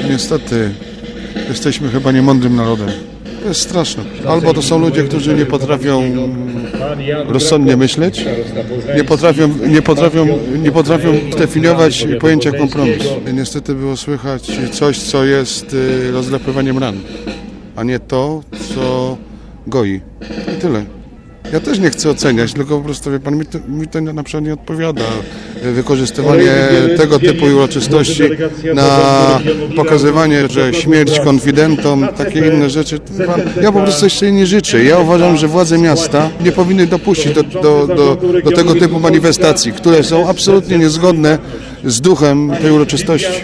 Niestety jesteśmy chyba niemądrym narodem. To jest straszne. Albo to są ludzie, którzy nie potrafią rozsądnie myśleć, nie potrafią zdefiniować pojęcia kompromis. Niestety było słychać coś, co jest rozdrapywaniem ran, a nie to, co goi. I tyle. Ja też nie chcę oceniać, tylko po prostu, wie pan, mi to na przykład nie odpowiada. Wykorzystywanie tego typu uroczystości na pokazywanie, że śmierć konfidentom, takie inne rzeczy. Ja po prostu jeszcze nie życzę. Ja uważam, że władze miasta nie powinny dopuścić do tego typu manifestacji, które są absolutnie niezgodne z duchem tej uroczystości.